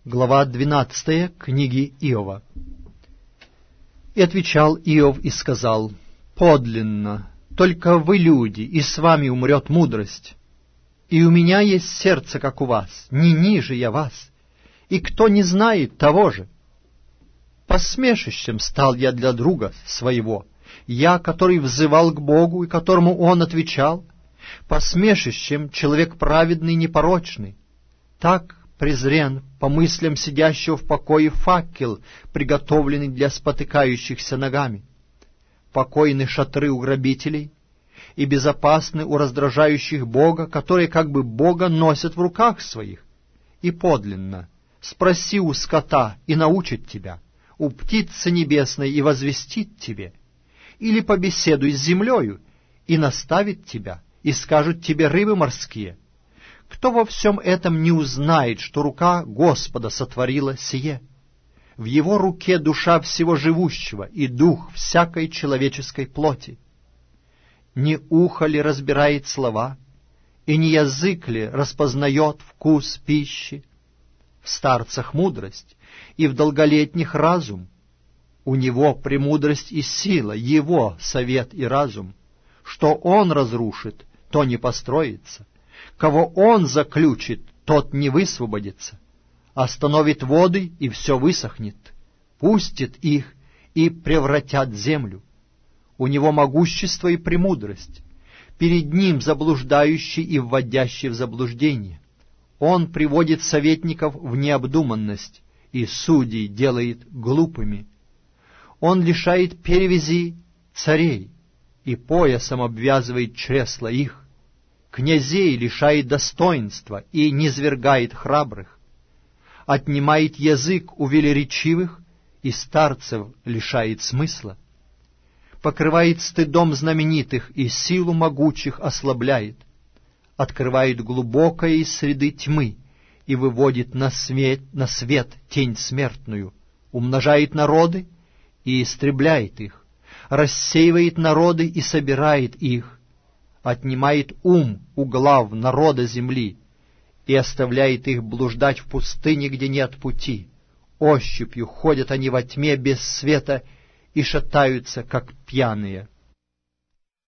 Глава 12 книги Иова. И отвечал Иов и сказал: «Подлинно, только вы люди, и с вами умрет мудрость. И у меня есть сердце, как у вас, не ниже я вас, и кто не знает того же. Посмешищем стал я для друга своего, я, который взывал к Богу, и которому он отвечал, посмешищем человек праведный, непорочный. Так презрен по мыслям сидящего в покое факел, приготовленный для спотыкающихся ногами. Покойны шатры у грабителей, и безопасны у раздражающих Бога, которые как бы Бога носят в руках своих. И подлинно, спроси у скота, и научит тебя, у птицы небесной, и возвестит тебе, или побеседуй с землею, и наставит тебя, и скажут тебе рыбы морские. Кто во всем этом не узнает, что рука Господа сотворила сие? В Его руке душа всего живущего и дух всякой человеческой плоти. Не ухо ли разбирает слова, и не язык ли распознает вкус пищи? В старцах мудрость, и в долголетних разум. У него премудрость и сила, его совет и разум. Что он разрушит, то не построится. Кого он заключит, тот не высвободится. Остановит воды, и все высохнет. Пустит их, и превратят землю. У него могущество и премудрость. Перед ним заблуждающий и вводящий в заблуждение. Он приводит советников в необдуманность, и судей делает глупыми. Он лишает перевязи царей, и поясом обвязывает чресла их. Князей лишает достоинства и низвергает храбрых. Отнимает язык у велеречивых, и старцев лишает смысла. Покрывает стыдом знаменитых, и силу могучих ослабляет. Открывает глубокое из среды тьмы, и выводит на свет тень смертную. Умножает народы, и истребляет их. Рассеивает народы, и собирает их. Отнимает ум у глав народа земли и оставляет их блуждать в пустыне, где нет пути. Ощупью ходят они во тьме без света и шатаются, как пьяные.